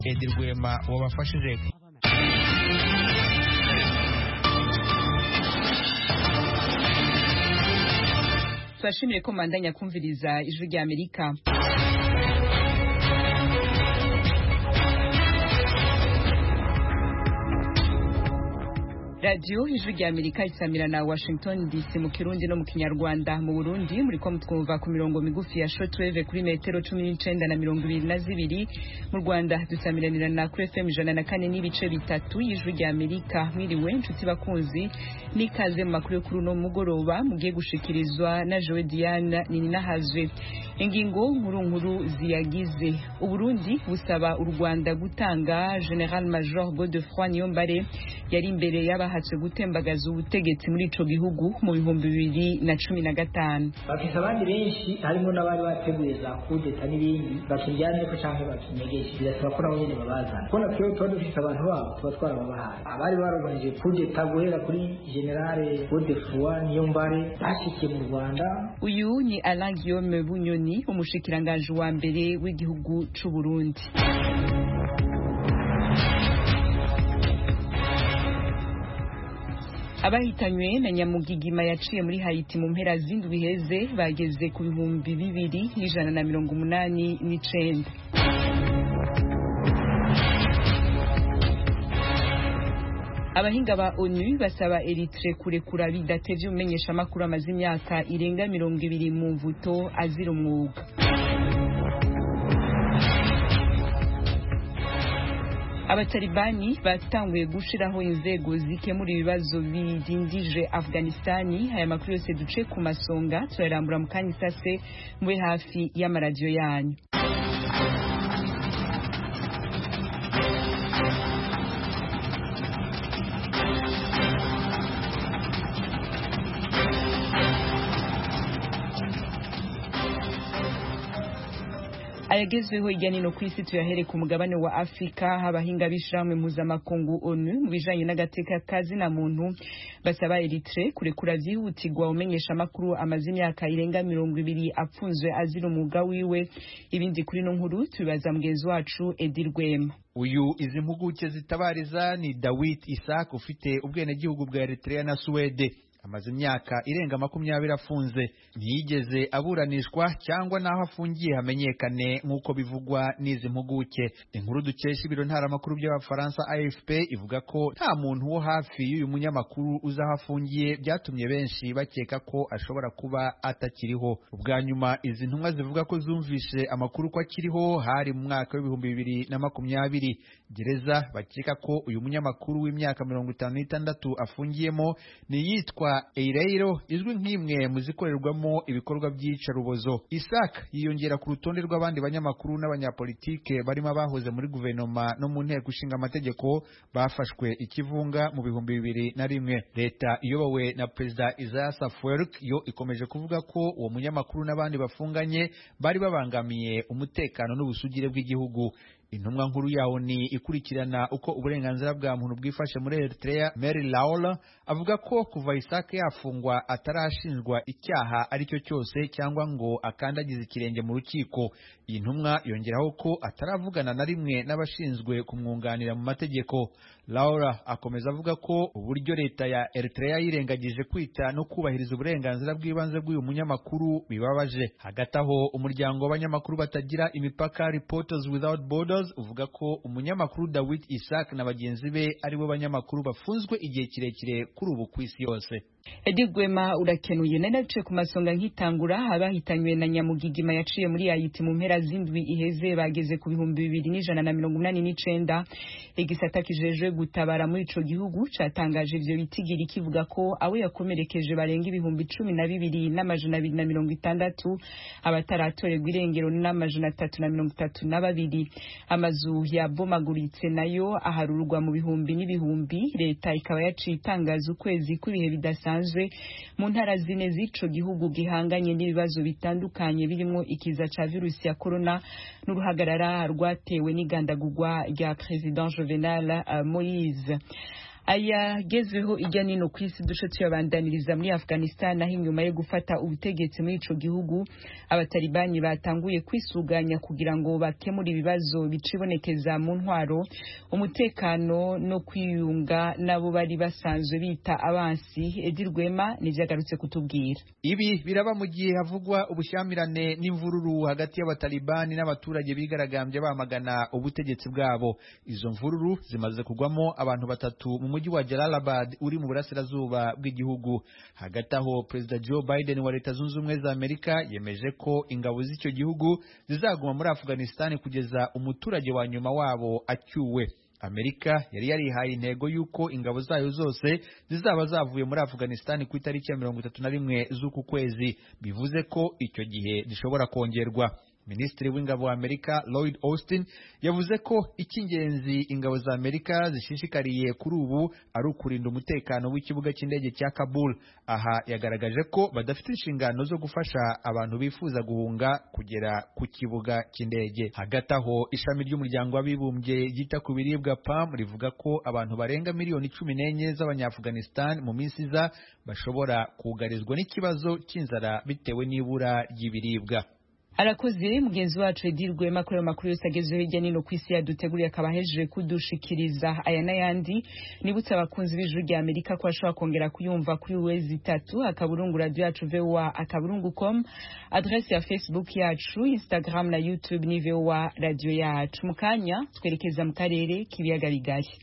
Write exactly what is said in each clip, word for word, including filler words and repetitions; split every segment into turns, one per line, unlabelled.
Edi Rwema wabafashije.
Twashimiye ko mandanya kumviriza ijwi rya Amerika. Radio ijwi rya Amerika isamira na Washington D C mu Kirundi no mu Kinyarwanda. Mu Burundi muri ko mutwumva ku mirongo migufi ya shortwave kuri metero cumi n'icenda na mirongo ibiri na zibiri. Mu Rwanda dusamiranira na kuri F M ijana na kane n'ibice bitatu y'ijwi rya Amerika. Mwiriwe nshuti bakunzi nikaze mu makuru kuri no mugoroba mugiye gushikirizwa na Joe Diane Ninahazwe. Ingingo nkuru nkuru ziyagize. U Burundi busaba u Rwanda gutanga General Major Godefroid Niyombare yari imbere y'aba hatse gutembagaza ubutegetsi muri ico gihugu mu bihumbi bibiri na cumi na gatanu.
Bafise abandi benshi harimo n'abari bateguye za kudeta n'ibindi bakijyanye ko canke bakinyegeje birasaba ko nabo nyene babazana. Kona twe twa dufise abantu babo tuba twarababahaye. Abari barobanije kudeta guhera kuri General Godefroid Niyombare bashikiye mu Rwanda.
Uyu ni Alain Guillaume Bunyoni umushikiranganje wa mbere w'igihugu c'u Burundi. Abahitanywe na nyamugigima yaciye muri Haiti mu mpera z'indwi heze bageze ku bihumbi bibiri n'ijana na mirongo umunani n'icenda. Abahinga ba ONU basaba Eritrea kurekura bidatevye umenyesha makuru amaze imyaka irenga mirongo ibiri mu mvuto azira umwuga. Abatalibani batanguye gushiraho inzego zikemura ibibazo bidindije Afghanistani. Haya makuru yose duce ku masonga turarambura mu kanya isase mwe hafi y'amaradiyo yanyu. Ayagezweho ijyanye no kwisi tuyahere ku mugabane wa Afrika. Abahinga b'ishamwe mpuzamakungu ONU mu bijanye n'agateka kazi na muntu basaba Eritrea kurekura vyihutirwa umenyesha makuru amaze imyaka irenga mirongo ibiri apfunzwe azira umwuga wiwe. Ibindi kuri no nkuru tubibaza mugenzi wacu Edi Rwema.
Uyu izi mpuguke zitabariza ni Dawit Isaac ufite ubwene gihugu bwa Eritrea na Suwede. Amaze imyaka irenga makumyabiri afunze, ntiyigeze aburanishwa cyangwa naho afungiye hamenyekane nk'uko bivugwa n'izi mpuguke. Inkuru dukesha ibiro ntaramakuru by'Abafaransa A F P ivuga ko nta muntu wo hafi y'uyu munyamakuru uzaho afungiye byatumye benshi bakeka ko ashobora kuba atakiriho. Ubwa nyuma izi ntumwa zivuga ko zumvishe amakuru ko akiriho hari mu mwaka w'ibihumbi bibiri na makumyabiri. Gereza bakeka ko uyu munyamakuru w'imyaka mirongo itanu n'itandatu afungiyemo ni yitwa Eireiro, izwi nk'imwe mu zikorerwamo ibikorwa by'iyicarubozo. Isaac yiyongera ku rutonde rw'abandi banyamakuru n'abanyapolitike barimo abahoze muri guverinoma no mu nteko ishinga amategeko bafashwe ikivunga mu bihumbi bibiri na rimwe. Leta iyobowe na Perezida Isaias Afwerki yo ikomeje kuvuga ko uwo munyamakuru n'abandi bafunganye bari babangamiye umutekano n'ubusugire bw'igihugu. Intumwa nkuru yawo ni ikurikirana uko uburenganzira bwa muntu bwifashe muri Eritrea, Mary Laola, avuga ko kuva Isaac yafungwa atarashinjwa icyaha aricyo cyose cyangwa ngo akandagize ikirenge mu rukiko. Iyi ntumwa yongeraho ko ataravugana na rimwe n'abashinzwe kumwunganira mu mategeko. Laura akomeza avuga ko uburyo leta ya Eritrea yirengagije kwita no kubahiriza uburenganzira bw'ibanze bw'uyu munyamakuru bibabaje. Hagati aho umuryango w'abanyamakuru batagira imipaka Reporters Without Borders uvuga ko umunyamakuru Dawit Isaac na bagenzi be aribo banyamakuru bafunzwe igihe kirekire kuri ubu ku isi yose.
Edi Rwema urakenuye. Nanace ku masonga nkitangura abahitanywe na nyamugigima yaciye muri Haiti mu mpera z'indwi iheze bageze ku bihumbi bibiri n'ijana na mirongo umunani n'icenda. Igisata kijejwe gutabara muri ico gihugu catangaje ivyo bitigiri kivuga ko abo yakomerekeje barenga ibihumbi cumi na bibiri n'amajana abiri na mirongo itandatu, abataratorerwa irengero n'amajana atatu na mirongo itatu na babiri. Amazu yabomaguritse nayo aharurwa mu bihumbi n'ibihumbi. Leta ikaba yaciye itangaza ukwezi kw'ibihe bidasanzwe mu ntara zine z'ico gihugu gihanganye n'ibibazo bitandukanye birimo ikiza ca virusi ya corona n'uruhagarara rwatewe n'igandagurwa rya President Juvenal uh, Moise. aya gezweho ijya nino kwisi duce tuyabandaniriza muri Afghanistan aho inyuma yo gufata ubutegetsi muri ico gihugu abatalibani batanguye kwisuganya kugira ngo bakemure ibibazo bicibonekeza mu ntwaro umutekano no kwiyunga nabo bari basanzwe bita abansi Edirwema nivyagarutse kutubwira.
Ibi biraba mu gihe havugwa ubushyamirane n'imvururu hagati y'abatalibani n'abaturage bigaragambye bamagana ubutegetsi bwabo. Izo mvururu zimaze kugwamo abantu batatu mu mujyi wa Jalalabad uri mu burasirazuba bw'igihugu. Hagati aho President Joe Biden wa Leta Zunze Ubumwe za Amerika yemeje ko ingabo z'icyo gihugu zizaguma muri Afghanistan kugeza umuturage wa nyuma wabo acyuwe. Amerika yari yarihaye intego yuko ingabo zayo zose zizaba zavuye muri Afghanistan ku itariki ya mirongo itatu na rimwe z'uku kwezi, bivuze ko icyo gihe gishobora kongerwa. Minisitiri w'ingabo wa Amerika Lloyd Austin yavuze ko icy'ingenzi ingabo za Amerika zishishikariye kuri ubu ari ukurinda umutekano w'ikibuga cy'indege cya Kabul. Aha yagaragaje ko badafite inshingano zo gufasha abantu bifuza guhunga kugera ku kibuga cy'indege. Hagati aho ishami ry'umuryango w'abibumbye ryita ku biribwa P A M rivuga ko abantu barenga miliyoni cumi n'enye z'Abanyafghanistan mu minsi iza bashobora kugarizwa n'ikibazo cy'inzara bitewe n'ibura ry'ibiribwa.
Arakoze mugenzi wacu Edirwema kuri makuru yose agezweho hirya nino kwisi yaduteguriye akabahejeje kudushikiriza aya n'ayandi. Nibutse abakunzi b'ijuru rya Amerika ko bashobora kongera kuyumva kuri wezi itatu akaburungu radio yacu V O A akaburungu com, adresse ya Facebook yacu, Instagram na YouTube ni V O A radio yacu. Mukanya twerekeza mu karere k'ibiyaga bigari.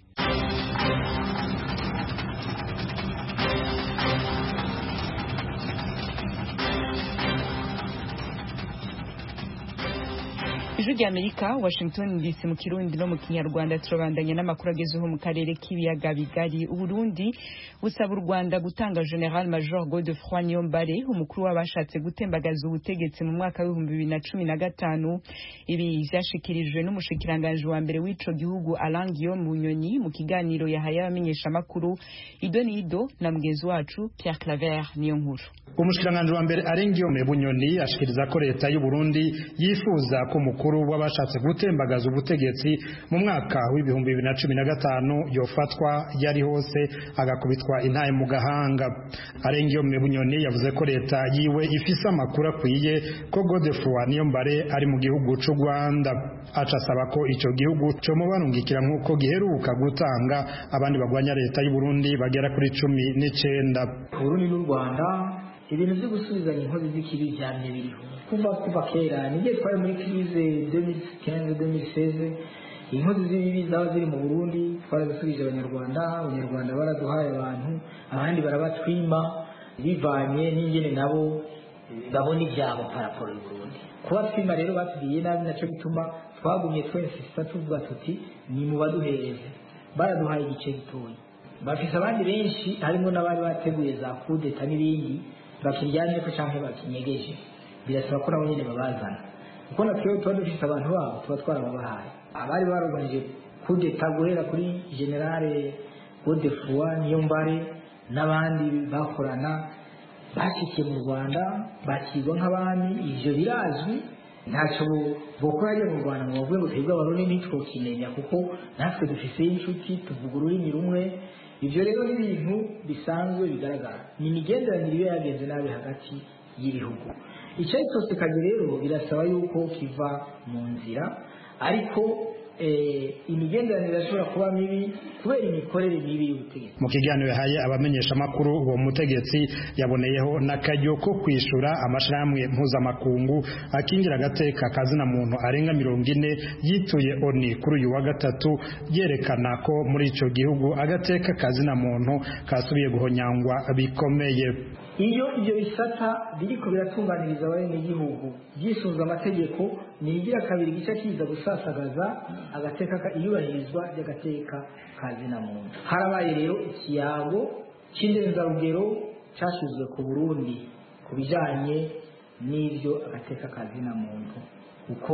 Ijuru rya Amerika, Washington D C mu Kirundi no mu Kinyarwanda. Turabandanya n'amakuru agezeho mu karere k'ibiyaga bigari. Uburundi busaba u Rwanda gutanga General Major Godefroid Niyombare, umukuru w'abashatse gutembagaza ubutegetsi mu mwaka w'ibihumbi bibiri na cumi na gatanu. Ibi byashikirijwe n'umushikiranganje wa mbere w'ico gihugu Alain Guillaume Bunyoni mu kiganiro yahaye abamenyesha makuru Idonido na mugenzi wacu Pierre Claver niyo nkuru.
Umushikiranganje wa mbere Alain Guillaume Bunyoni ashikiriza ko leta y'u Burundi yifuza ko umukuru w'abashatse gutembagaza ubutegetsi mu mwaka w'ibihumbi bibiri na cumi na gatanu yofatwa yari hose agakubitwa intaye mu gahanga. Alain Guillaume Bunyoni yavuze ko leta yiwe ifise amakuru akwiye ko Godefroid Niyombare ari mu gihugu c'u Rwanda. Aca asaba ko ico gihugu cyo mubarungikira nk'uko giheruka gutanga abandi bagwanya leta y'u Burundi bagera kuri cumi n'icenda.
Burundi n'u Rwanda ibintu byo gusubizanya inkozi z'ikibi byamye biriho kuva kuva kera. Nige twari muri crise deux mille quinze deux mille seize inkozi z'ibibi zaba ziri mu Burundi twarazisubije abanyarwanda abanyarwanda baraduhaye abantu abandi barabatwima bivanye n'ingene nabo babona ibyabo paraporo y'u Burundi. Kuba twima rero batubwiye nabi naco bituma twagumye twensista tuvuga tuti ni mu baduhereze, baraduhaye igice gitoyi. Bafise abandi benshi harimo n'abari bateguye za kudeta n'ibindi bakiryanye ko canke bakinyegeje, birasaba ko nabo nyene babazana kuko natwe tuba dufise abantu babo tuba twarababahaye. Abari baroganije kudeta guhera kuri General Godefroid Niyombare n'abandi bakorana bacikiye mu Rwanda bakigwa nk'abandi, ivyo birazwi ntacyo bokora ryo mu Rwanda ngo bavuge ngo twebwe abarundi ntitwokimenya kuko natwe dufise inshuti tuvuga ururimi rumwe. Ivyo rero ni ibintu bisanzwe bigaragara, ni imigenderanire iyo yagenze nabi hagati y'ibihugu. Icyo cyose kandi rero birasaba yuko kiva mu nzira, ariko imigenderanire ashobora kuba mibi kubera imikorere mibi y'ubutegetsi.
Mu kiganiro yahaye abamenyesha makuru uwo mutegetsi yaboneyeho n'akaryo ko kwishura amashirahamwe mpuzamakungu akingira agateka kazina muntu arenga mirongo ine yituye oni kuri uyu wa gatatu yerekana ko muri ico gihugu agateka kazina muntu kasubiye guhonyangwa bikomeye.
Iyo ibyo bisata biriko biratunganiriza abenegihugu byisuzwa amategeko nigira kabiri gice kiza gusasagaza agateka iyubahirizwa ry'agateka kazina muntu. Harabaye rero ikiyago cy'indenzarugero cyashizwe ku Burundi ku bijanye n'ibyo agateka kazina muntu, uko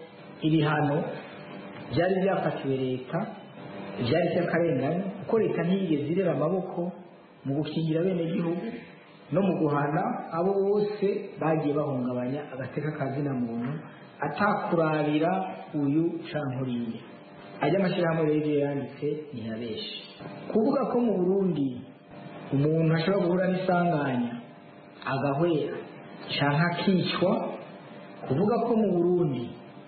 ibihano byari byafatiwe leta byari cy'akarengane, uko leta ntiyigeze irera amaboko mu gukingira abenegihugu no mu guhana abo bose bagiye bahungabanya agateka kazina muntu atakurabira uyu cankuriye. ajya amashyirahamwe rero yanditse ntiyabeshe kuvuga ko mu Burundi umuntu ashobora guhura n'isanganya agahwera cyangwa akicwa, kuvuga ko mu Burundi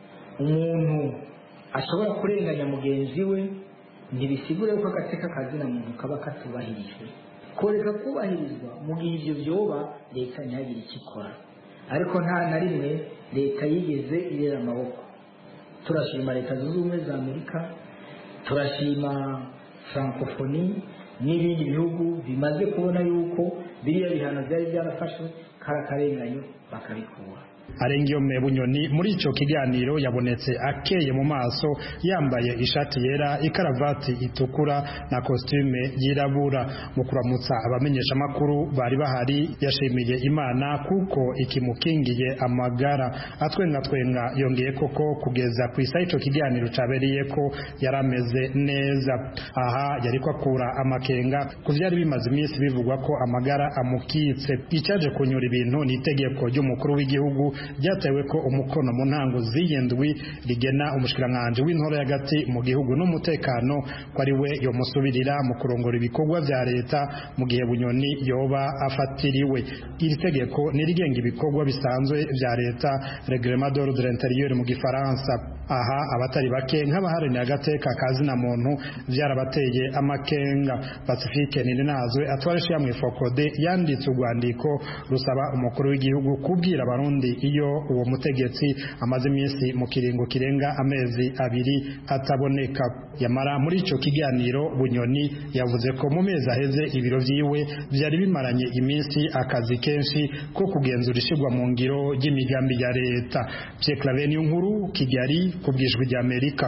umuntu ashobora kurenganya mugenzi we ntibisigure ko agateka kazina muntu kaba katubahirijwe. Koreka kubahirizwa mu gihe ibyo byoba leta ntihagire icyo ikora, ariko nta na rimwe leta yigeze irera amaboko. Turashima leta zunze ubumwe za Amerika, turashima francophonie n'ibindi bihugu bimaze kubona yuko biriya bihano byari byarafashwe karakarenganyo bakabikura.
Arengiyome Bunyoni muri ico kiganiro yabonetse akeye mu maso, yambaye ishati yera, ikaravati itukura na costume yirabura. Mu kuramutsa abamenyesha makuru bari bahari, yashimiye Imana kuko ikimukingiye amagara. Atwenga twenga yongeye koko kugeza ku isa ico kiganiro cabereye ko yarameze neza. Aha yariko akura amakenga ku vyari bimaze iminsi bivugwa ko amagara amukitse. Icaje kunyura ibintu ni itegeko ry'umukuru w'igihugu ryatewe ko umukono mu ntango z'iyendwi rigena umushikiranganje w'intore y'agati mu gihugu n'umutekano ko ari we yo musubirira mu kurongora ibikorwa vya leta mu gihe Bunyoni yoba afatiriwe. Iri tegeko nirigenga ibikorwa bisanzwe vya leta, Règlement d'ordre intérieur mu gifaransa. Aha abatari bake nk'abaharanira agateka kazina muntu vyarabateye amakenga. Pacifique Nininazwe atwara shyamwe Fokode yanditse urwandiko rusaba umukuru w'igihugu kubwira abarundi iyo uwo mutegetsi amaze iminsi mu kiringo kirenga amezi abiri ataboneka. Yamara muri ico kiganiro Bunyoni yavuze ko mu mezi aheze ibiro vyiwe vyari bimaranye iminsi akazi kenshi ko kugenzura ishigwa mu ngiro y'imigambi ya leta. Pierre Claver Nkuru, Kigali, kubwijwe rya Amerika.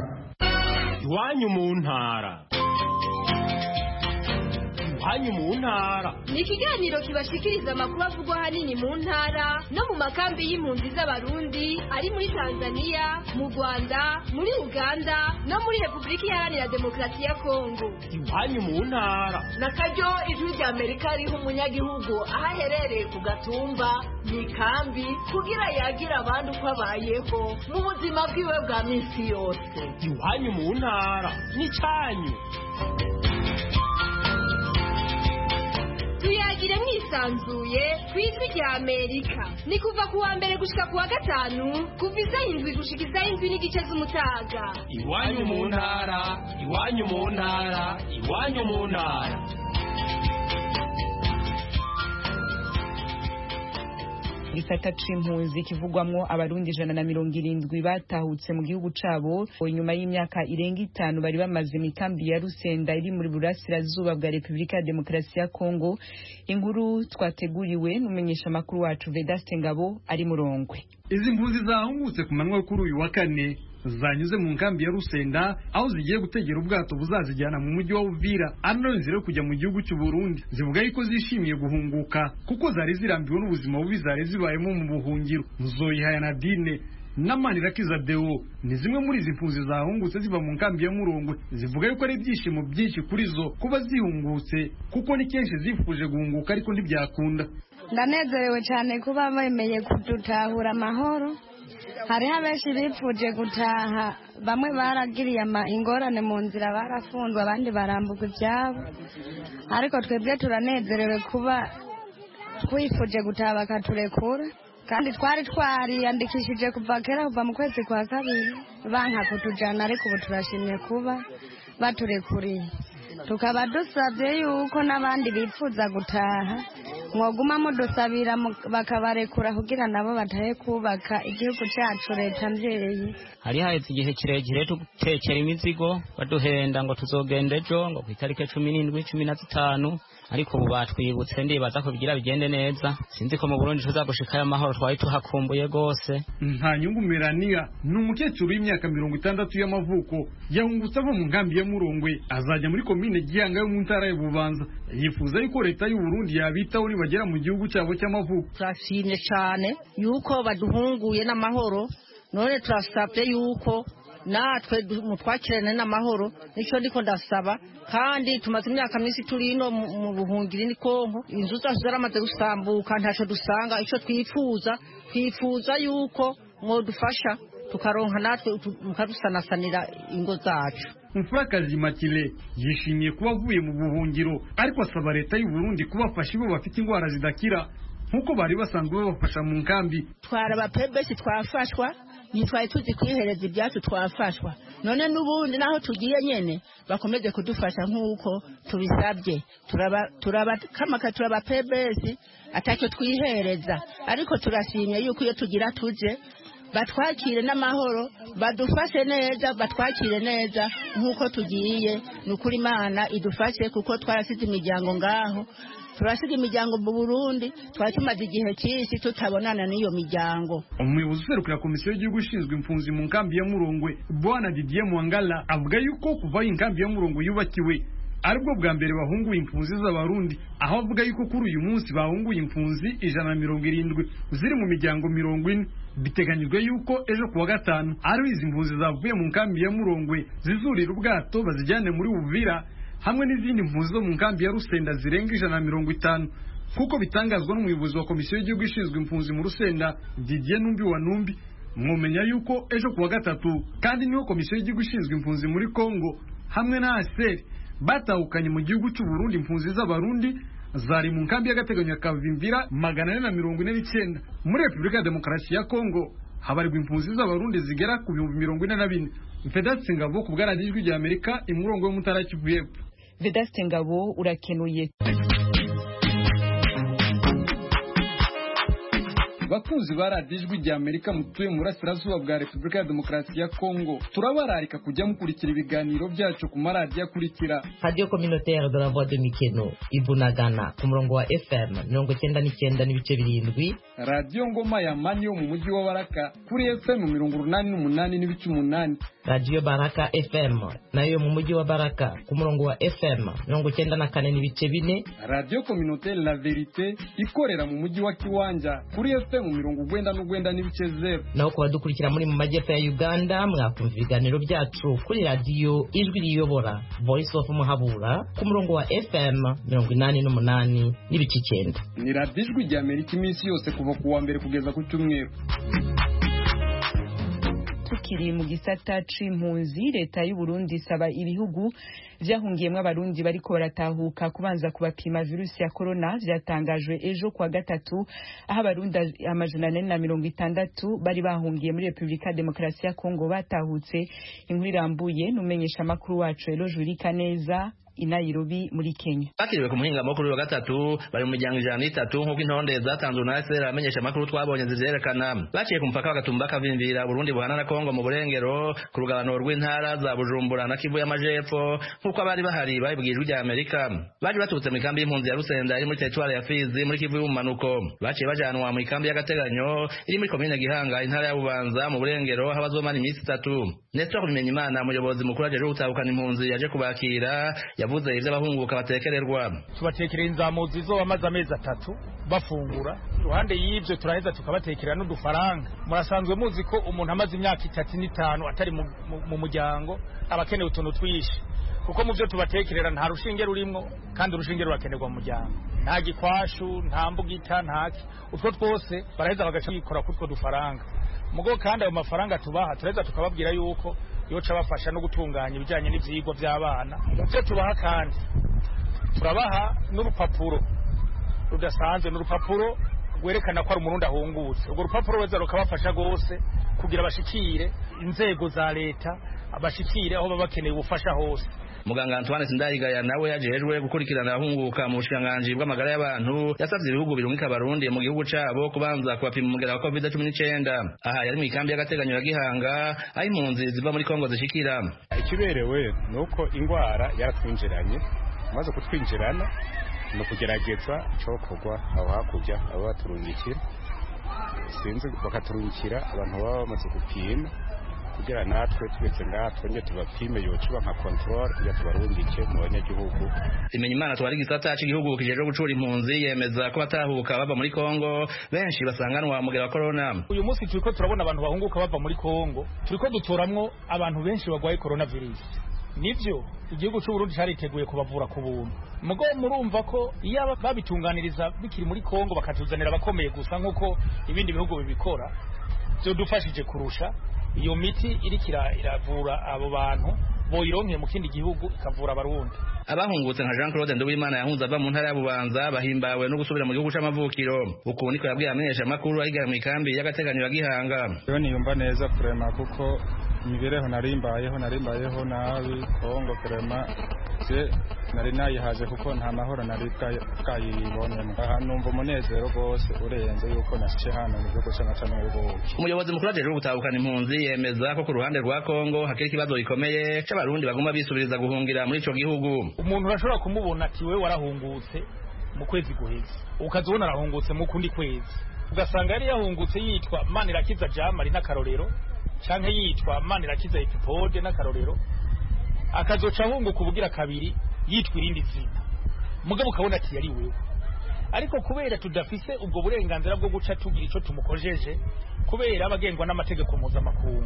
Iwanyu mu ntara. Iwanyu mu ntara
ni ikiganiro kibashikiriza amakuru avugwa ahanini mu ntara no mu makambi y'impunzi z'abarundi ari muri Tanzania, mu Rwanda, muri Uganda no muri Repubulika Iharanira Demokarasi ya Kongo.
Iwanyu mu ntara
nakaryo ijwi rya Amerika riho umunyagihugu aho aherereye ku gatumba mu ikambi kugira yagira abandi uko abayeho mu buzima bwiwe bwa minsi yose.
Iwanyu mu ntara ni cyanyu.
Tuyagire mwisanzuye kw'ijwi rya Amerika. Ni kuva kuwa mbere gushika kuwa gatanu kuva isaha indwi gushika isaha indwi n'igice z'umutaga.
Iwanyu mu ntara, iwanyu mu ntara, iwanyu mu ntara.
Gisata c'impunzi kivugwamwo abarundi ijana na mirongo irindwi batahutse mu gihugu cabo nyuma y'imyaka irenga itanu bari bamaze mikambi ya Rusenda iri muri burasirazuba bwa Repubulika ya Demokarasi ya Kongo. Inkuru twateguriwe n'umumenyesha makuru wacu Vedaste Ngabo ari Murongwe.
Izi mpunzi zahungutse ku manwa kuri uyu wa kane zanyuze mu nkambi ya Rusenda aho zigiye gutegera ubwato buzazijyana mu mujyi wa Uvira ano nzira yo kujya mu gihugu cy'u Burundi. Zivuga yuko zishimiye guhunguka kuko zari zirambiwe n'ubuzima bubi zari zibayemo mu buhungiro. Muzoyihaya Nadine n'Amanirakiza Deo ni zimwe muri izi mpunzi zahungutse ziva mu nkambi ya Murongwe. Zivuga yuko ari ibyishimo byinshi kuri zo kuba zihungutse kuko ni kenshi zifuje guhunguka ariko ntibyakunda.
Ndanezerewe cyane kuba bemeye kudutahura amahoro. Hariho abenshi bipfuje gutaha, bamwe baragiriye ingorane mu nzira barafunzwe abandi barambuka ibyabo, ariko twebwe turanezerewe kuba twifuje gutaha bakaturekura, kandi twari twariyandikishije kuva kera kuva mu kwezi kwa kabiri banka kutujana, ariko ubu turashimye kuba baturekuriye. Tukaba dusabye yuko n'abandi bifuza gutaha mwoguma mudusabira bakabarekura kugira nabo batahe kubaka igihugu cyacu leta mbyereye.
Hari haheze igihe kirekire tugutekera imizigo baduhenda ngo tuzogenda ejo ngo ku itariki cumi n'indwi cumi na zitanu, ariko ubu batwibutse ndibaza ko bigira bigende neza. Sinzi ko mu Burundi tuzagushikayo amahoro, twari tuhakumbuye gose.
Nta nyungu Melania ni umukecuru w'imyaka mirongo itandatu y'amavuko yahungutse ava mu nkambi ya Murongwe azajya muri komine Gihanga yo mu ntara ya Bubanza. Yifuza yuko leta y'u Burundi yabitaho nibagera mu gihugu cyabo cy'amavuko.
Turashimye cyane yuko baduhunguye n'amahoro, none turasabye yuko natwe mutwakirane n'amahoro. Nicyo ndiko ndasaba, kandi tumaze imyaka minsi turi no mu buhungiro ni Kongo, inzu zacu zaramaze gusambuka, ntaco dusanga. Ico twifuza twifuza yuko mwodufasha tukaronka natwe mukadusanasanira ingo zacu.
Umfurakazi Makile yishimiye kuba avuye mu buhungiro, ariko asaba leta y'u Burundi kubafasha bo bafite ingwara zidakira nkuko bari basanzwe babafasha mu nkambi.
Twara abapebesi twafashwa, nitwaye tuzi kwihereza ibyacu twafashwa, none n'ubundi naho tugiye nyene bakomeze kudufasha nk'uko tubisabye. turaba turaba kamaka turaba pebesi atacyo twihereza, ariko turashimye yuko iyo tugira tuje batwakire n'amahoro, badufashe neza, batwakire neza nk'uko tugiye. Nukuri Imana idufashe kuko twarasize imiryango ngaho, turasiga imiryango mu Burundi, twatumaze igihe cyinshi tutabonana n'iyo miryango.
Umuyobozi userukira komisiyo y'igihugu ishinzwe impunzi mu nkambi ya Murongwe, Bwana Didier Mwangala, avuga yuko kuva inkambi ya Murongwe yubakiwe aribwo bwa mbere bahunguye impunzi z'abarundi, aho avuga yuko kuri uyu munsi bahunguye impunzi ijana na mirongo irindwi ziri mu miryango mirongo ine. Biteganyijwe yuko ejo kuwa gatanu ari izi impunzi zavuye mu nkambi ya Murongwe zizurira ubwato bazijyane muri Uvira, hamwe n'izindi mpunzi zo mu nkambi ya Rusenda zirenga ijana na mirongo itanu, kuko bitangazwa n'umuyobozi wa komisiyo y'igihugu ishinzwe impunzi mu Rusenda, Didier Numbi wa Numbi. Mwomenya yuko ejo kuwa gatatu kandi niho komisiyo y'igihugu ishinzwe impunzi muri Kongo hamwe na A S E R batahukanye mu gihugu cy'u Burundi impunzi z'abarundi zari mu nkambi y'agateganyo ya Kavimvira magana ane na mirongo ine n'icyenda. Muri Repubulika ya Demokarasi ya Kongo habarirwa impunzi z'abarundi zigera ku bihumbi mirongo ine na bine. Vedaste Ngabo ku bw'Ijwi rya Amerika imurongo yo mutara Kivu y'Epfo.
Vedaste Ngabo urakenuye.
Bakunzi baradijwi rya Amerika mutuye mu burasirazuba bwa Repubulika ya Demokarasi ya Kongo, turabararika kujya mukurikira ibiganiro byacu ku maradiyo akurikira:
Radio Communautaire de la Voix de Mikeno Ibunagana ku murongo wa F M mirongo icyenda n'icyenda n'ibice birindwi,
Radio Ngoma ya Mani yo mu mujyi wa Baraka kuri F M mirongo urunani n'umunani n'ibice umunani,
Radio Baraka F M nayo mu mujyi wa Baraka ku murongo wa F M mirongo icyenda na kane n'ibice bine,
Radio Communautaire La Verite ikorera mu mujyi wa Kiwanja kuri F M mu mirongo gwenda n'ugwenda n'ibice zero.
Naho kuba dukurikira muri mu majyepfo ya Uganda mwakumva ibiganiro byacu kuri radio Ijwi riyobora Voice of Muhabura ku murongo wa F M mirongo inani n'umunani n'ibice icyenda.
Ni radio Ijwi rya Amerika iminsi yose kuva ku wa mbere kugeza ku cyumweru.
Tukiri mu gisata c'impunzi, leta y'u Burundi saba ibihugu vyahungiyemwe abarundi bariko baratahuka kubanza kubapima virusi ya corona. Vyatangajwe ejo kwa gatatu aho abarundi amajana ane na mirongo itandatu bari bahungiye muri Repubulika ya Demokarasi ya Kongo batahutse. Inkuru irambuye numenyesha makuru wacu Elo Jurika neza i Nairobi muri Kenya.
Bakiriwe ku muhinga mukuru wa gatatu bari mu miryango ijana n'itatu nk'uko intonde zatanzwe na A S E R amenyesha makuru twabonye zivyerekana. Baciye ku mupaka w'agatumba Kavimvira Burundi buhana na Kongo mu burengero ku rugabano rw'intara za Bujumbura na Kivu y'Amajepfo nk'uko abari bahari babibwirijwe rya Amerika. Baje baturutse mu kambi y'impunzi ya Rusenda iri muri territoire ya Fizi muri Kivu y'Umanuko. Baciye bajanwa mu kambi y'agateganyo iri muri komine Gihanga intara ya Bubanza mu burengero aho bazomara iminsi itatu. Nestor Bimenyimana umuyobozi mukuru aje gutahukana impunzi yaje kubakira yavuze ivyo abahunguka batekererwa.
Tubatekerera inzamuzi zo bamaze amezi atatu bafungura, ruhande y'ivyo turaheza tukabatekera n'udufaranga. Murasanzwe muzi ko umuntu amaze imyaka itatu n'itanu atari mu, mu, mu muryango abakeneye utuntu twishi, kuko mu byo tubatekerera nta rushinge rurimwo kandi urushinge rurakenerwa mu muryango, nta gikwashu nta mbugita ntaki, utwo twose baraheza bagaca bikora kutwo dufaranga. Mugo kandi ayo mafaranga tubaha turaheza tukababwira yuko yoca bafasha no gutunganya ibijanye n'ivyigwa by'abana. Muvyo tubaha kandi turabaha n'urupapuro rudasanzwe, n'urupapuro rwerekana ko ari umurundi ahungutse. Urwo rupapuro weza rukabafasha gose kugira bashikire inzego za leta, abashikire aho baba bakeneye ubufasha hose.
Muganga Antoine Sindayigaya nawe yajejwe gukurikirana ahunguka mu bushikiranganji bw'amagara y'abantu yasavye ibihugu birungika abarundi mu gihugu cabo kubanza kubapima umugera wa covid cumi n'icyenda. Aha yari mu ikambi y'agateganyo ya Gihanga aho impunzi ziva muri Kongo zishikira.
Ikiberewe nuko ingwara yaratwinjiranye, maze kutwinjirana no kugerageza cokogwa aho hakurya abo baturungikira sinzi bakaturungikira abantu baba bamaze gupima kugira natwe twese ngaha twonge tubapime yocuba nka control ya tubarungike mu banyagihugu.
Imenyimana twari gisata cy'igihugu kijeje gucura impunzi yemeza ko batahuka bava muri Kongo benshi basanganwa mugera wa corona.
Uyu munsi turiko turabona abantu bahunguka bava muri Kongo, turiko dutoramwo abantu benshi bagwaye coronavirus. Nivyo igihugu cy'u Burundi cyariteguye kubavura ku buntu. Mugo murumva ko iyo babitunganiriza bikiri muri Kongo bakatuzanira abakomeye gusa nkuko ibindi bihugu bibikora, byo dufashije kurusha iyo miti iriko iravura abo bantu boyironkeye mu kindi gihugu ikavura abarundi.
Abahungutse nka Jean Claude Nduwimana yahunze ava mu ntara ya Bubanza bahimbawe no gusubira mu gihugu c'amavukiro. Uko niko yabwiye amenyesha makuru ahigara mu ikambi y'agateganyo ya Gihanga.
Yo niyumva neza kurema kuko imibereho narimbayeho narimbayeho nabi Kongo kurema je nari nayihaje kuko nta mahoro nari bwayibonye. Aha numva umunezero rwose urenze yuko nashice hano mu gihugu c'amacana y'ubuki.
Umuyobozi mukuru ajeje gutahukana impunzi yemeza ko ku ruhande rwa Kongo hakiri ikibazo gikomeye c'abarundi baguma bisubiriza guhungira muri ico gihugu.
Umuntu urashobora kumubona ati we warahungutse mu kwezi guheze ukazibona arahungutse mu kundi kwezi ugasanga yari yahungutse yitwa Manirakiza Jamari n'akarorero canke yitwa Manirakiza Epipode n'akarorero akazoca ahunguka ubugira kabiri yitwa irindi zina mugabo ukabona ati yari wewe, ariko kubera tudafise ubwo burenganzira bwo guca tugira ico tumukojeje kubera abagengwa n'amategeko mpuzamakungu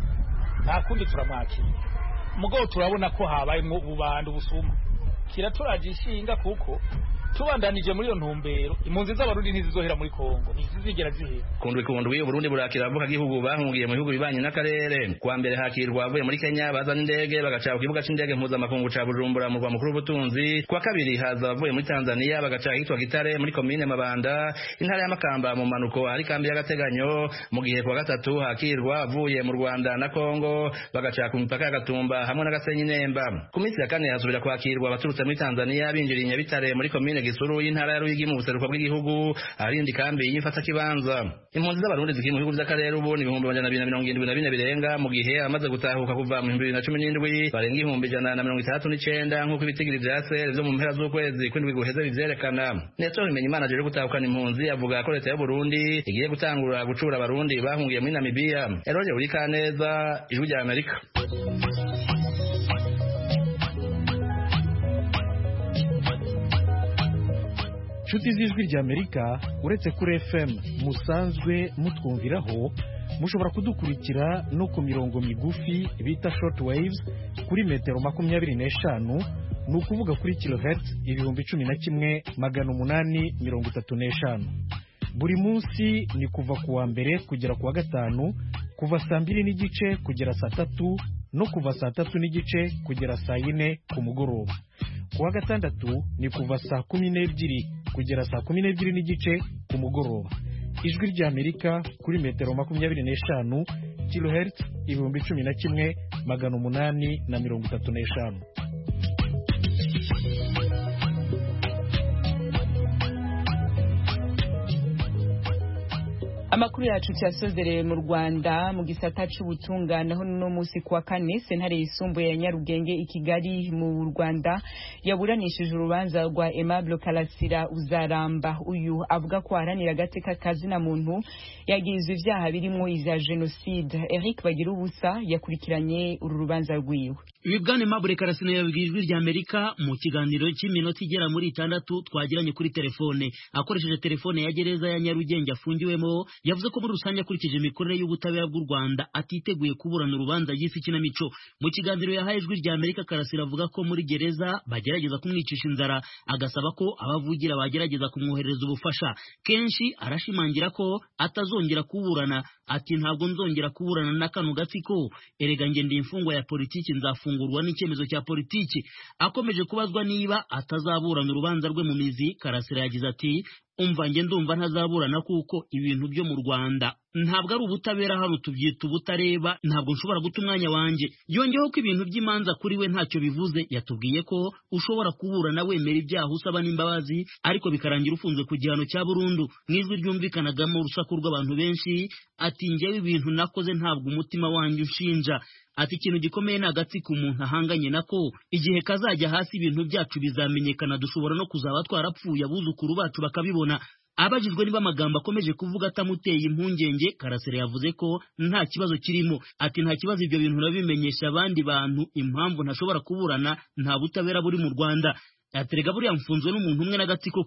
nta kundi turamwakira. Mugabo turabona ko habayemo ububanda ubusuma kiraturaje ishinga kuko tubandanije muri iyo ntumbero impunzi z'abarundi ntizizohera muri Kongo ntizigera zihera.
Kundwi kundwi Burundi burakira avuka gihugu bahungiye mu bihugu bibanye n'akarere. Kwa mbere hakirwa avuye muri Kenya bazana indege bagaca ku kibuga c'indege mpuzamakungu ca Bujumbura mu rwa mukuru w'ubutunzi. Kwa kabiri haza avuye muri Tanzania bagaca hitwa Gitare muri komine Mabanda intara ya Makamba mu manuko hari kambi y'agateganyo. Mu gihe kwa gatatu hakirwa avuye mu Rwanda na Kongo bagaca ku mipaka ya Gatumba hamwe na Gasenyi Nemba. Ku minsi ya kane hasubira kwakirwa abaturutse muri Tanzania binjiriye Nyabitare muri komine Gisuru y'intara ya Ruyigi mu buseruko bw'igihugu arindi kambi y'ifata kibanza. Impunzi z'abarundi zikiri mu bihugu by'akarere ubu ni ibihumbi amajana abiri na mirongo irindwi na bine birenga mu gihe amaze gutahuka kuva mu bihumbi bibiri na cumi n'indwi barenga ibihumbi ijana na mirongo itandatu n'icenda nk'uko ibitigiri vya sere vyo mu mpera z'ukwezi kw'indwi guheze bivyerekana. Nestor Bimenyimana ajeje gutahukana impunzi avuga ko leta y'u Burundi igiye gutangura gucura abarundi bahungiye muri Namibia. Eroje Urikaneza, Ijwi rya Amerika.
Inshuti z'Ijwi rya Amerika uretse kuri F M musanzwe mutwumviraho mushobora kudukurikira no ku mirongo migufi bita short waves kuri metero makumyabiri n'eshanu ni ukuvuga kuri kilohertz ibihumbi cumi na kimwe magana umunani mirongo itatu n'eshanu. Buri munsi ni kuva ku wa mbere kugera ku wa gatanu kuva saa mbiri n'igice kugera saa tatu no kuva saa tatu n'igice kugera saa yine ku mugoroba. Ku wa gatandatu ni kuva saa kumi n'ebyiri kugera saa kumi n'ebyiri n'igice ku mugoroba. Ijwi rya Amerika kuri metero makumyabiri n'eshanu kilohertz ibihumbi cumi na kimwe magana umunani na mirongo itatu n'eshanu.
Amakuru yacu cyasozereye mu Rwanda mu gisata c'ubutungane aho no musi kwa kane sentare yisumbuye ya Nyarugenge i Kigali mu Rwanda yaburanishije urubanza rwa Aimable Karasira Uzaramba. Uyu avuga ko aharanira agateka kazina muntu yagizwe ivyaha birimo iza genocide. Eric Bagirubusa yakurikiranye uru rubanza rwiwe.
Ibibwane Aimable Karasira yabwirijwe rya Amerika mu kiganiro cy'iminota igera muri itandatu twagiranye kuri telefone akoresheje telefone ya gereza ya Nyarugenge afungiwemo. Yavuze ko muri rusange akurikije imikorere y'ubutabera bw'u Rwanda atiteguye kuburana urubanza y'isi kinamico. Mu kiganiro yahaye Ijwi rya Amerika Karasira avuga ko muri gereza bagerageza kumwicisha inzara agasaba ko abavugira bagerageza kumwohereza ubufasha. Kenshi arashimangira ko atazongera kuburana, ati ntabwo nzongera kuburana na kano gatsiko, erega nge ndi imfungwa ya politiki nzafungurwa n'icyemezo cya politiki. Akomeje kubazwa niba atazaburana urubanza rwe mu mizi, Karasira yagize ati umva nge ndumva ntazaburana kuko ibintu byo mu Rwanda ntabwo ari ubutabera, hano tubyita ubutareba, ntabwo nshobora guta umwanya wanjye. Yongeyeho ko ibintu by'imanza kuri we ntacyo bivuze. Yatubwiye ko ushobora kuburana wemera ibyaha usaba n'imbabazi ariko bikarangira ufunzwe ku gihano cya burundu. Mw'ijwi ryumvikanagamo urusaku rw'abantu benshi ati njyewe ibintu nakoze ntabwo umutima wanjye ushinja. Ati ikintu gikomeye ni agatsiko umuntu ahanganye nako, igihe kazajya hasi ibintu byacu bizamenyekana, dushobora no kuzaba twarapfuye abuzukuru bacu bakabibona. Abajijwe niba amagambo akomeje kuvuga atamuteye impungenge, Karasira yavuze ko nta kibazo kirimo. Ati nta kibazo, ibyo bintu nabimenyesha abandi bantu, impamvu ntashobora kuburana nta butabera buri mu Rwanda. Aterega buriya mfunzwe n'umuntu umwe n'agatsiko ke.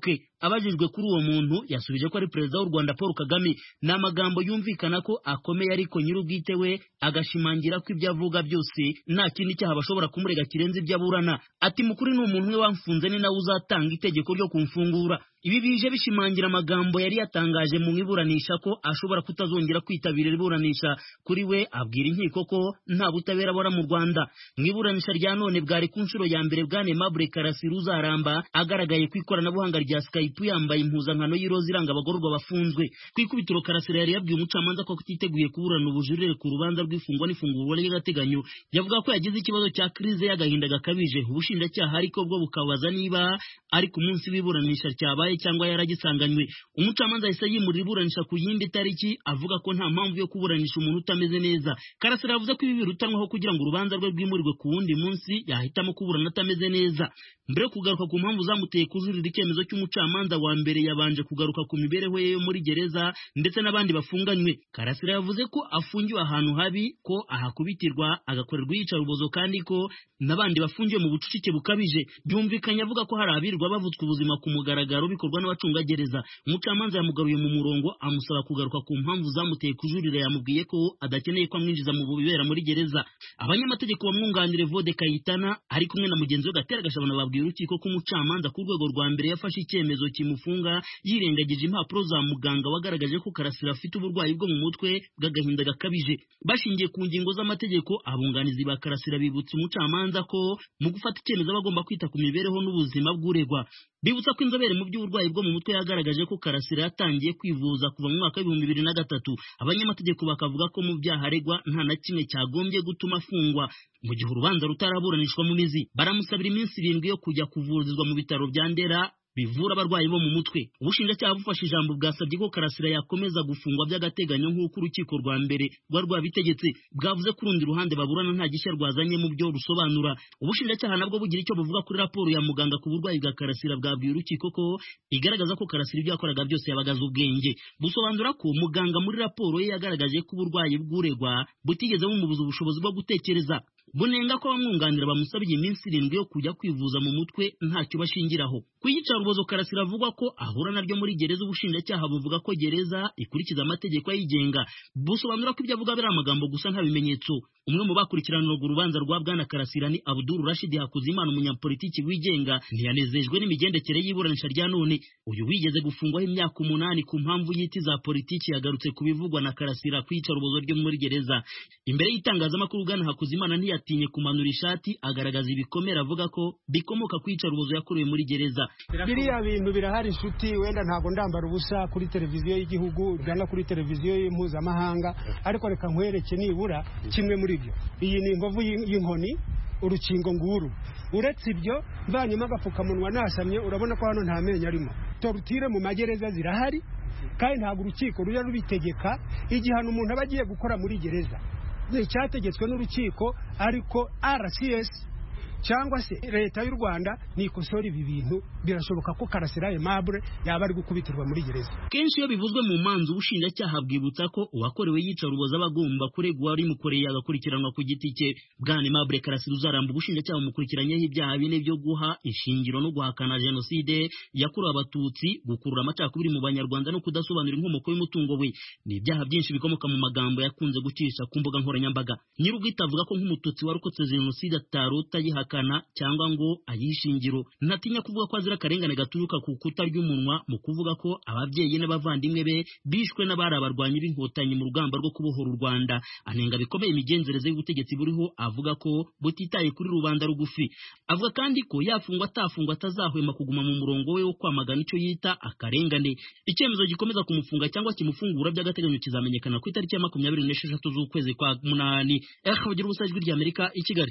abajijwe kuri uwo muntu yasubije ko ari perezida w'u Rwanda Paul Kagame. Ni amagambo yumvikana ko akomeye, ariko nyir'ubwite we agashimangira ko ibyo avuga byose nta kindi cyaha bashobora kumurega kirenze ibyo aburana. Ati mukuri ni umuntu we wamfunze, ni nawe uzatanga itegeko ryo kumfungura. Ibi bije bishimangira amagambo yari yatangaje mu iburanisha ko ashobora kutazongera kwitabira iburanisha. Kuri we abwira inkiko ko nta butabera bora mu Rwanda. Mu iburanisha rya none bwari ku nshuro ya mbere bwane Aimable Karasira uzaramba agaragaye ku ikoranabuhanga rya Skype yambaye impuzankano y'iroza iranga abagororwa bafunzwe. Ku ikubitiro Karasira yari yabwiye umucamanza ko kutiteguye kuburana ubujurire ku rubanza rw'ifungwa n'ifungurwa ry'agateganyo. Yavuga ko yagize ikibazo cya krize y'agahinda gakabije. Ubushinjacyaha ariko bwo bukabaza niba ari ku munsi w'iburanisha cyabaye cyangwa yaragisanganywe. Umucamanza yahise yimurira iburanisha ku yindi tariki avuga ko nta mpamvu yo kuburanisha umuntu utameze neza. Karasira yavuze ko ibi birutanwaho kugira ngo urubanza rwe rwimurirwe ku wundi munsi, yahitamo kuburana atameze neza. Mbere yo kugaruka ku mpamvu zamuteye kujurira icyemezo cy'umucamanza wa mbere, yabanje kugaruka ku mibereho ye yo muri gereza ndetse n'abandi bafunganywe. Karasira yavuze ko afungiwe ahantu habi, ko ahakubitirwa agakorerwa iyicarubozo, kandi ko n'abandi bafungiwe mu bucucike bukabije. Byumvikanye avuga ko hari abirirwa bavutswe ubuzima ku mugaragaro bikorwa n'abacungagereza. Umucamanza yamugaruye mu murongo amusaba kugaruka ku mpamvu zamuteye kujurira. Yamubwiye ko adakeneye ko amwinjiza mu bibera muri gereza. Abanyamategeko bamwunganire Vode Kayitana ari kumwe na mugenzi we Gatera Gashabana babwiye urukiko ko umucamanza ku rwego rwa mbere yafashe icyemezo kimufunga yirengagije impapuro za muganga wagaragaje ko Karasira afite uburwayi bwo mu mutwe bw'agahinda gakabije. Bashingiye ku ngingo z'amategeko, abunganizi ba Karasira bibutsa umucamanza ko mu gufata icyemezo bagomba kwita ku mibereho n'ubuzima bw'uregwa. Bibutsa ko inzobere mu by'uburwayi bwo mu mutwe yagaragaje ko Karasira yatangiye kwivuza kuva mu mwaka w'ibihumbi bibiri na gatatu. Abanyamategeko bakavuga ko mu byaha aregwa nta na kimwe cyagombye gutuma afungwa mu gihe urubanza rutaraburanishwa mu mizi. Baramusabira iminsi irindwi yo kujya kuvurizwa mu bitaro bya Ndera bivura abarwayi bo mu mutwe. Ubushinjacyaha bufashe ijambo bwasabye ko Karasira yakomeza gufungwa by'agateganyo nk'uko urukiko rwa mbere rwa rwabitegetse. Bwavuze ko urundi ruhande baburana nta gishya rwazanye mu byo rusobanura. Ubushinjacyaha nabwo bugira icyo buvuga kuri raporo ya muganga ku burwayi bwa Karasira. Bwabwiye urukiko ko igaragaza ko Karasira ibyo yakoraga byose yabagaze ubwenge. Busobanura ko muganga muri raporo ye yagaragaje ko uburwayi bw'uregwa butigeze bumubuza ubushobozi bwo gutekereza. Bunenga ko abamwunganira bamusabiye iminsi irindwi yo kujya kwivuza mu mutwe ntacyo bashingiraho. Ku iyicarubozo Karasira avuga ko ahura naryo muri gereza, ubushinjacyaha buvuga ko gereza ikurikiza amategeko ayigenga. Busobanura ko ibyo avuga biri amagambo gusa nta bimenyetso. Umwe mu bakurikiraniraga urubanza rwa bwana Karasira ni Abdul Rashid Hakuzimana, umunyapolitiki wigenga. Ntiyanezejwe n'imigendekere y'iburanisha rya none. Uyu wigeze gufungwaho imyaka umunani ku mpamvu y'iti za politiki yagarutse ku bivugwa na Karasira ku iyicarubozo ryo muri gereza. Imbere y'itangazamakuru bwana Hakuzimana ntiyatinye kumanura ishati agaragaza ibikomere avuga ko bikomoka ku iyicarubozo yakorewe muri gereza.
Biriya bintu birahari inshuti, wenda ntago ndambara ubusa kuri televiziyo y'igihugu cyangwa kuri televiziyo mpuzamahanga, ariko reka nkwereke nibura kimwe muri byo. Iyi ni inkovu y'inkoni, urukingo nguru. Uretse ibyo mbanyemo agapfukamunwa nasamye, urabona ko hano nta menyo arimo. Torutire mu magereza zirahari, kandi ntabwo urukiko rujya rubitegeka igihano umuntu aba agiye gukora muri gereza. Icyategetswe n'urukiko, ariko R C S cyangwa se leta y'u Rwanda nikosora ibi bintu. Birashoboka ko Karasira Aimable yaba ari gukubitirwa muri gereza.
Kenshi iyo bivuzwe mu manzu, ubushinjacyaha bwibutsa ko uwakorewe yicaruboza abagomba kuregwa ari mukoreye agakurikiranwa ku giti cye. Bwana Aimable Karasira uzaramba ubushinjacyaha bumukurikiranyeho ibyaha bine byo guha ishingiro no guhakana jenoside yakorewe Abatutsi, gukurura amacakubiri mu Banyarwanda no kudasobanura inkomoko y'umutungo we. Ni ibyaha byinshi bikomoka mu magambo yakunze gucisha ku mbuga nkoranyambaga. Nyir'ubwite avuga ko nk'umututsi warokotse jenoside atarota yihakana cyangwa ngo ayishingiro. Ntatinya kuvuga ko azira akarengane gaturuka ku kuta ry'umunwa mu kuvuga ko ababyeyi n'abavandimwe be bishwe n'abari abarwanyi b'inkotanyi mu rugamba rwo kubohora u Rwanda. Anenga bikomeye imigenzereze y'ubutegetsi buriho, avuga ko butitaye kuri rubanda rugufi. Avuga kandi ko yafungwa atafungwa atazahwema kuguma mu murongo we wo kwamagana icyo yita akarengane. Icyemezo gikomeza kumufunga cyangwa kimufungura by'agateganyo kizamenyekana ku itariki ya makumyabiri n'esheshatu z'ukwezi kwa munani. Bagira ubusa ijwi ry'Amerika i Kigali.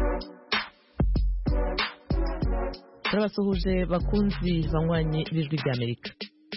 Turabasuhuje bakunzi banywanyi b'ijwi ry'Amerika.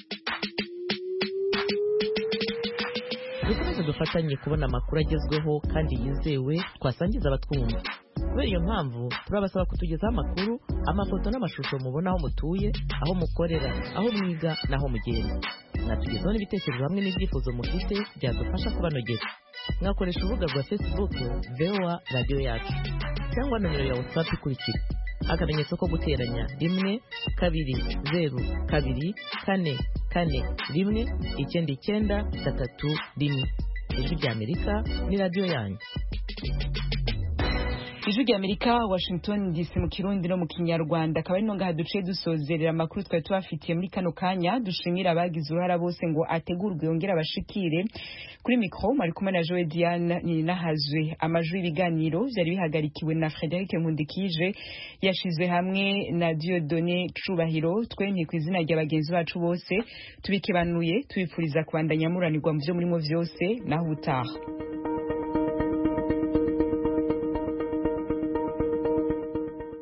Dukomeze dufatanye kubona amakuru agezweho kandi yizewe twasangiza abatwumva. Kubera iyo mpamvu turabasaba kutugezaho amakuru, amafoto n'amashusho mubona aho mutuye, aho mukorera, aho mwiga n'aho mugenda. Mwatugezaho n'ibitekerezo hamwe n'ibyifuzo mufite byadufasha kubanogera. Mwakoresha urubuga rwa Facebook V O A Radio Yacu cyangwa nomero ya WhatsApp ikurikira akamenyetso ko guteranya rimwe kabiri zeru kabiri kane kane rimwe icyenda icyenda gatatu rimwe. Ijwi ry'Amerika ni radiyo yanyu.
Ijwi ry'Amerika, Washington D C mu Kirundi no mu Kinyarwanda. Akaba ari no ngaha duciye dusozerera amakuru twari tubafitiye muri kano kanya. Dushimira abagize uruhara bose ngo ategurwe yongera abashikire. Kuri mikro mari kumwe na Joe Diane ni nahazwe. Amajwi ibiganiro byari bihagarikiwe na Frederic Nkundikije, yashizwe hamwe na Dieudonné Cubahiro. Twe ni kwizina rya bagenzi bacu bose tubikebanuye tubipfuriza kubandanya muranirwa mu byo murimo byose naho utaha.